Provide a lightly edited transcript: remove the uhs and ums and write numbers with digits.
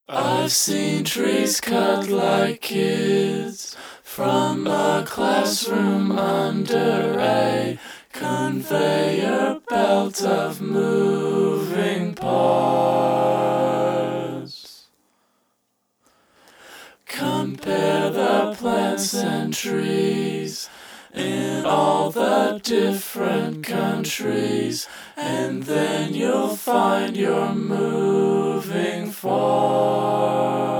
I've seen trees cut like kids from a classroom under a conveyor belt of moving parts. Compare the plants and trees in all the different countries, and then you'll find your moving forest.